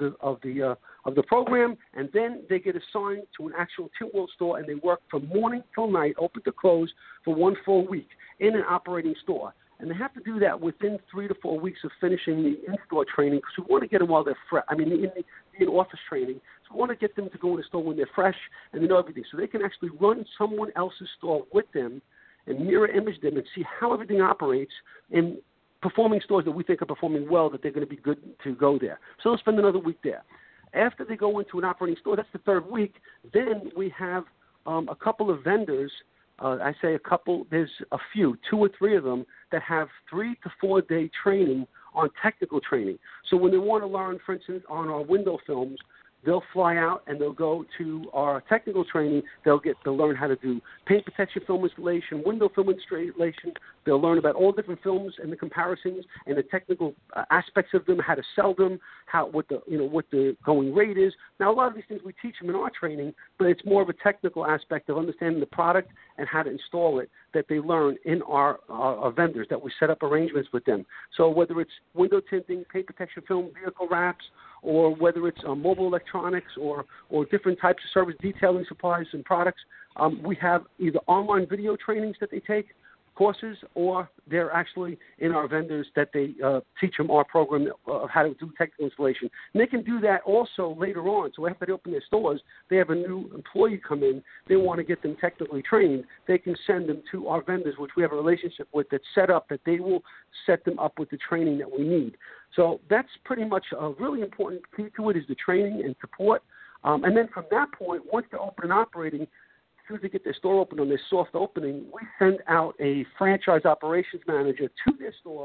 Speaker 4: the program, and then they get assigned to an actual Tint World store, and they work from morning till night, open to close, for 1 full week in an operating store. And they have to do that within 3 to 4 weeks of finishing the in-store training, because we want to get them while they're fresh. I mean, in the office training. So we want to get them to go in the store when they're fresh and they know everything, so they can actually run someone else's store with them and mirror image them and see how everything operates in performing stores that we think are performing well, that they're going to be good to go there. So they'll spend another week there. After they go into an operating store, that's the 3rd week, then we have a couple of vendors. I say a couple, there's a few, 2 or 3 of them that have 3 to 4 day training on technical training. So when they want to learn, for instance, on our window films, they'll fly out and they'll go to our technical training. They'll learn how to do paint protection film installation, window film installation. They'll learn about all different films and the comparisons and the technical aspects of them, how to sell them, what the going rate is. Now, a lot of these things we teach them in our training, but it's more of a technical aspect of understanding the product and how to install it that they learn in our vendors that we set up arrangements with them. So whether it's window tinting, paint protection film, vehicle wraps, or whether it's mobile electronics or different types of service detailing supplies and products, we have either online video trainings that they take, courses, or they're actually in our vendors that they teach them our program of how to do technical installation. And they can do that also later on. So after they open their stores, they have a new employee come in. They want to get them technically trained. They can send them to our vendors, which we have a relationship with, that's set up that they will set them up with the training that we need. So that's pretty much a really important key to it, is the training and support. And then from that point, once they're open and operating, as soon as they get their store open on their soft opening, we send out a franchise operations manager to their store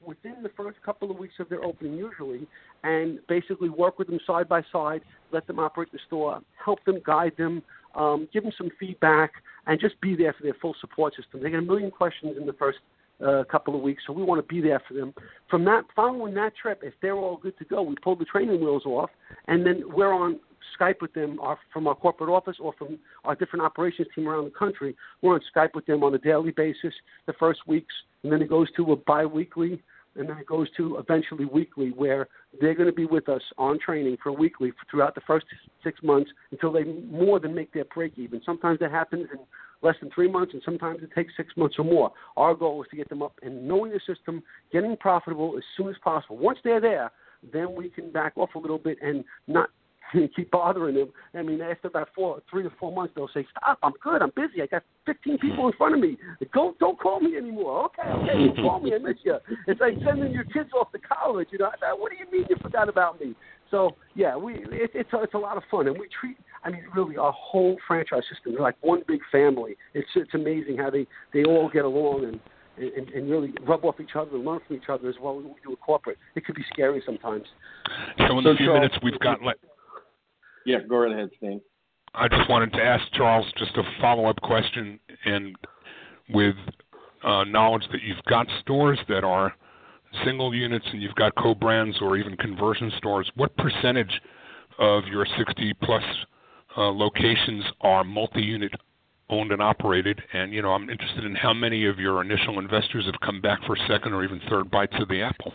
Speaker 4: within the first couple of weeks of their opening usually, and basically work with them side by side, let them operate the store, help them, guide them, give them some feedback, and just be there for their full support system. They get a million questions in the first couple of weeks, so we want to be there for them. From that, following that trip, if they're all good to go, we pull the training wheels off, and then we're on Skype with them from our corporate office or from our different operations team around the country. We're on Skype with them on a daily basis the first weeks, and then it goes to a bi-weekly, and then it goes to eventually weekly, where they're going to be with us on training for weekly throughout the first 6 months until they more than make their break even. Sometimes that happens in less than 3 months, and sometimes it takes 6 months or more. Our goal is to get them up and knowing the system, getting profitable as soon as possible. Once they're there, then we can back off a little bit and not keep bothering them. I mean, after about 3 to 4 months, they'll say, "Stop! I'm good. I'm busy. I got 15 people in front of me. Don't call me anymore." Okay, don't call me. I miss you. It's like sending your kids off to college. You know, what do you mean you forgot about me? So yeah, it's a lot of fun, and we treat. I mean, really, our whole franchise system is like one big family. It's amazing how they all get along and really rub off each other and learn from each other as well as we do at corporate. It could be scary sometimes.
Speaker 3: So in the few minutes we've got left.
Speaker 2: Yeah, go right ahead, Stan.
Speaker 3: I just wanted to ask Charles just a follow-up question, and with knowledge that you've got stores that are single units and you've got co-brands or even conversion stores, what percentage of your 60-plus locations are multi-unit owned and operated? And, you know, I'm interested in how many of your initial investors have come back for second or even third bites of the apple.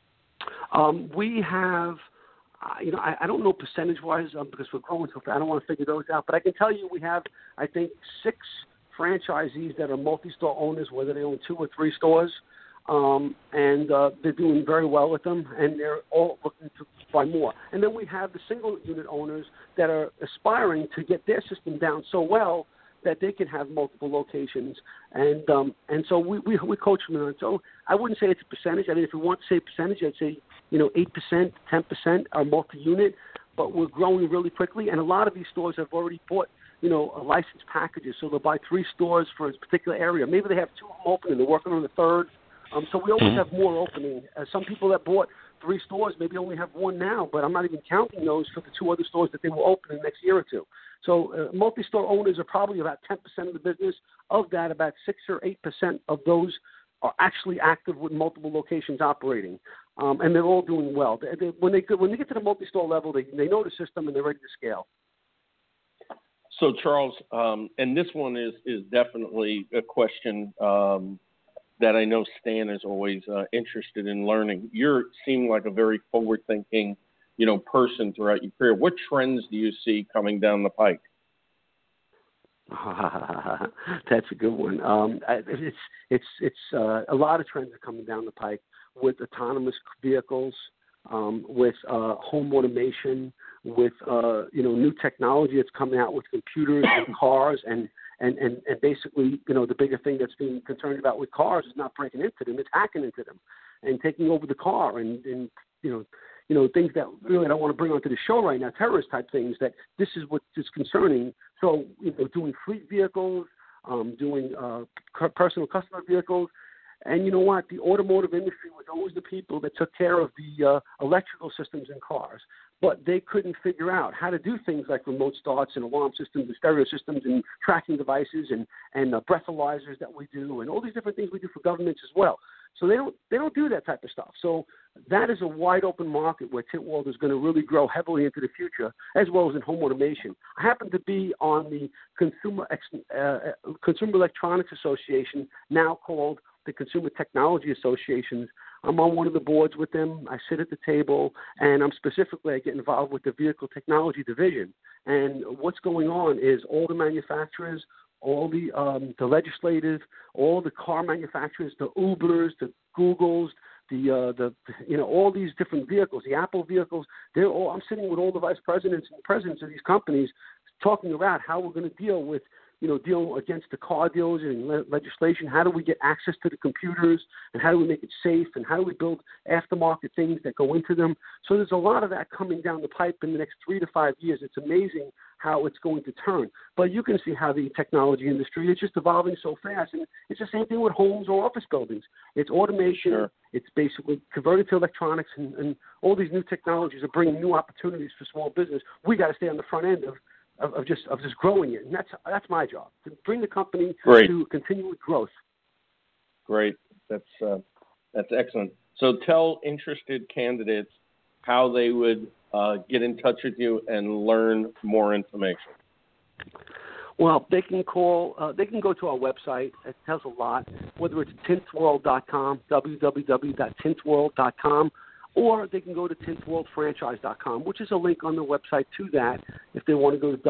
Speaker 4: We have... I don't know percentage-wise because we're growing so fast. I don't want to figure those out. But I can tell you we have, I think, 6 franchisees that are multi-store owners, whether they own 2 or 3 stores. And they're doing very well with them, and they're all looking to buy more. And then we have the single-unit owners that are aspiring to get their system down so well that they can have multiple locations. And so we coach them on it. So I wouldn't say it's a percentage. I mean, if we want to say percentage, I'd say, 8%, 10% are multi-unit, but we're growing really quickly. And a lot of these stores have already bought, licensed packages. So they'll buy 3 stores for a particular area. Maybe they have 2 of them open and they're working on the 3rd. So we always have more opening. Some people that bought 3 stores maybe only have 1 now, but I'm not even counting those for the 2 other stores that they will open in the next year or 2. So multi-store owners are probably about 10% of the business. Of that, about 6 or 8% of those are actually active with multiple locations operating, and they're all doing well. When they get to the multi-store level, they know the system and they're ready to scale.
Speaker 2: So Charles, and this one is definitely a question that I know Stan is always interested in learning. You seem like a very forward-thinking, person throughout your career. What trends do you see coming down the pike?
Speaker 4: That's a good one. It's a lot of trends are coming down the pike with autonomous vehicles, with home automation, with new technology that's coming out with computers and cars, and basically the bigger thing that's being concerned about with cars is not breaking into them, it's hacking into them and taking over the car and things that really I don't want to bring onto the show right now, terrorist type things, that this is what is concerning. So, doing fleet vehicles, doing personal customer vehicles. And you know what? The automotive industry was always the people that took care of the electrical systems in cars. But they couldn't figure out how to do things like remote starts and alarm systems and stereo systems and tracking devices and breathalyzers that we do and all these different things we do for governments as well. So they don't do that type of stuff. So that is a wide open market where Titwald is going to really grow heavily into the future, as well as in home automation. I happen to be on the Consumer Electronics Association, now called the Consumer Technology Associations. I'm on one of the boards with them. I sit at the table, and I get involved with the Vehicle Technology Division. And what's going on is all the manufacturers, all the legislative, all the car manufacturers, the Ubers, the Googles, all these different vehicles, the Apple vehicles, I'm sitting with all the vice presidents and presidents of these companies talking about how we're going to deal with deal against the car dealers and legislation. How do we get access to the computers, and how do we make it safe, and how do we build aftermarket things that go into them? So there's a lot of that coming down the pipe in the next 3 to 5 years. It's amazing how it's going to turn. But you can see how the technology industry is just evolving so fast. And it's the same thing with homes or office buildings. It's automation,
Speaker 2: sure.
Speaker 4: It's basically converted to electronics, and all these new technologies are bringing new opportunities for small business. We got to stay on the front end of just growing it, and that's my job, to bring the company to continued growth.
Speaker 2: Great, that's excellent. So tell interested candidates how they would get in touch with you and learn more information.
Speaker 4: Well, they can call. They can go to our website. It tells a lot. Whether it's tintsworld.com, www.tintsworld.com, or they can go to tintsworldfranchise.com, which is a link on the website to that. If they want to go to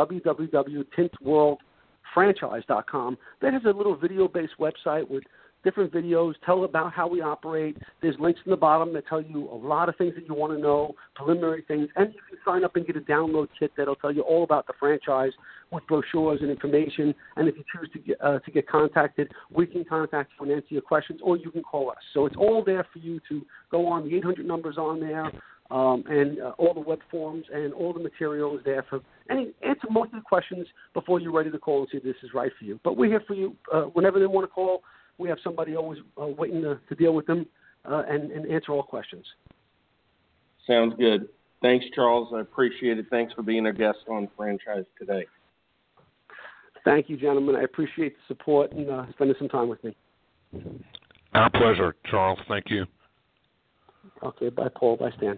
Speaker 4: www.tintsworldfranchise.com, that has a little video-based website with different videos, tell about how we operate. There's links in the bottom that tell you a lot of things that you want to know, preliminary things, and you can sign up and get a download kit that'll tell you all about the franchise with brochures and information. And if you choose to get contacted, we can contact you and answer your questions, or you can call us. So it's all there for you to go on. The 800 numbers on there, and all the web forms and all the material is there for answer most of the questions before you're ready to call and see if this is right for you. But we're here for you whenever they want to call. We have somebody always waiting to deal with them and answer all questions.
Speaker 2: Sounds good. Thanks, Charles. I appreciate it. Thanks for being a guest on Franchise Today.
Speaker 4: Thank you, gentlemen. I appreciate the support and spending some time with me.
Speaker 3: Our pleasure, Charles. Thank you.
Speaker 4: Okay, bye, Paul. Bye, Stan.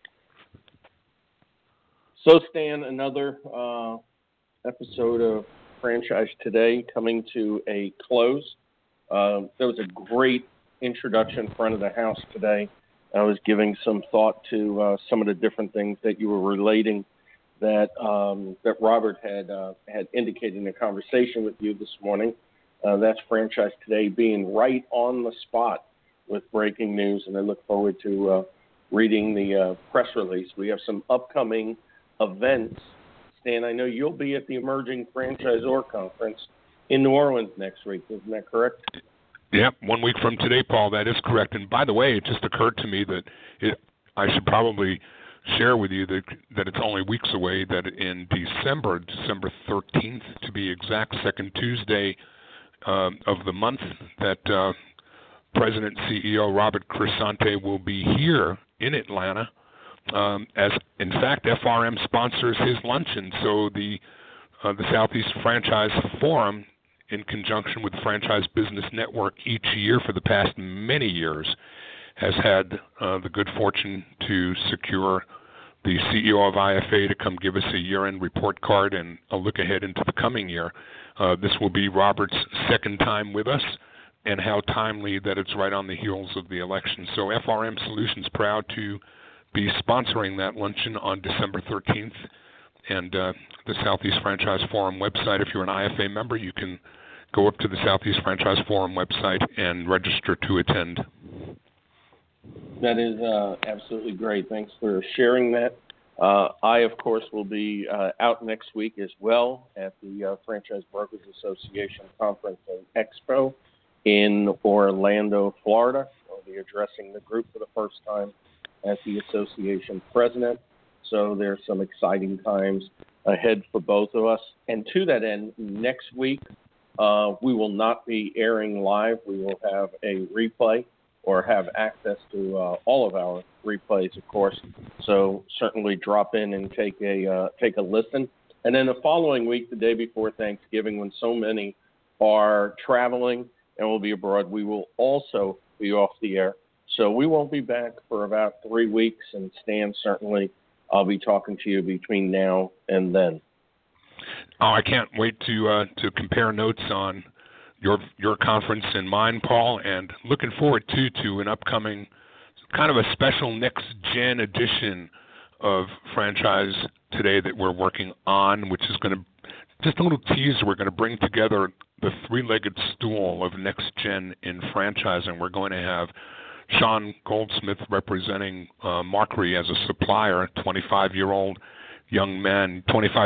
Speaker 2: So, Stan, another episode of Franchise Today coming to a close. There was a great introduction front of the house today. I was giving some thought to some of the different things that you were relating that Robert had indicated in a conversation with you this morning. That's Franchise Today being right on the spot with breaking news, and I look forward to reading the press release. We have some upcoming events. Stan, I know you'll be at the Emerging Franchisor Conference in New Orleans next week. Isn't that correct?
Speaker 3: Yep, 1 week from today, Paul. That is correct. And by the way, it just occurred to me that I should probably share with you that it's only weeks away, that in December 13th to be exact, second Tuesday of the month, that President and CEO Robert Crescente will be here in Atlanta. As in fact, FRM sponsors his luncheon. So the Southeast Franchise Forum, in conjunction with the Franchise Business Network, each year for the past many years, has had the good fortune to secure the CEO of IFA to come give us a year-end report card and a look ahead into the coming year. This will be Robert's second time with us, and how timely that it's right on the heels of the election. So FRM Solutions proud to be sponsoring that luncheon on December 13th. And the Southeast Franchise Forum website, if you're an IFA member, you can go up to the Southeast Franchise Forum website and register to attend.
Speaker 2: That is absolutely great. Thanks for sharing that. I, of course, will be out next week as well at the Franchise Brokers Association Conference and Expo in Orlando, Florida. I'll be addressing the group for the first time as the association president. So there's some exciting times ahead for both of us. And to that end, next week, we will not be airing live. We will have a replay or have access to all of our replays, of course. So certainly drop in and take a listen. And then the following week, the day before Thanksgiving, when so many are traveling and will be abroad, we will also be off the air. So we won't be back for about 3 weeks. And Stan, certainly I'll be talking to you between now and then.
Speaker 3: Oh, I can't wait to compare notes on your conference and mine, Paul, and looking forward to an upcoming kind of a special next-gen edition of Franchise Today that we're working on, which is going to, just a little teaser, we're going to bring together the three-legged stool of next-gen in franchising. We're going to have Sean Goldsmith representing Markery as a supplier, 25-year young man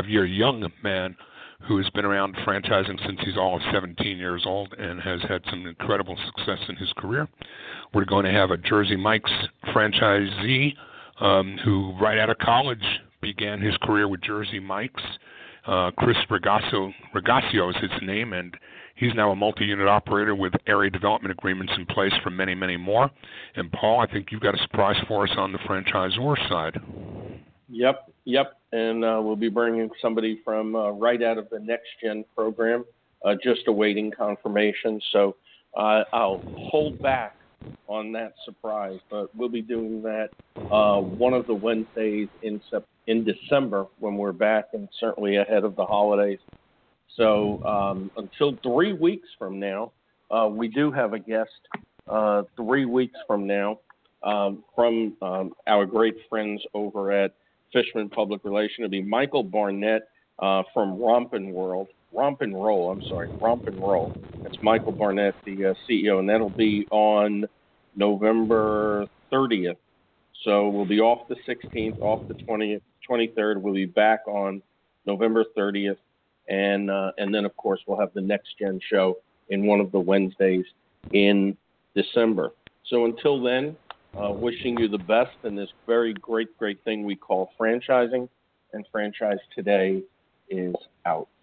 Speaker 3: who has been around franchising since he's all of 17 years old and has had some incredible success in his career. We're going to have a Jersey Mike's franchisee who right out of college began his career with Jersey Mike's. Chris Regacio is his name, and He's now a multi-unit operator with area development agreements in place for many, many more. And Paul, I think you've got a surprise for us on the franchisor side.
Speaker 2: Yep. And we'll be bringing somebody from right out of the Next Gen program, just awaiting confirmation. So I'll hold back on that surprise, but we'll be doing that one of the Wednesdays in December when we're back, and certainly ahead of the holidays. So until 3 weeks from now, we do have a guest 3 weeks from now from our great friends over at Fishman Public Relations. It'll be Michael Barnett from Romp and Roll. That's Michael Barnett, the CEO, and that'll be on November 30th. So we'll be off the 16th, off the 20th, 23rd. We'll be back on November 30th, and then, of course, we'll have the Next Gen show in one of the Wednesdays in December. So until then, wishing you the best in this very great thing we call franchising, and Franchise Today is out.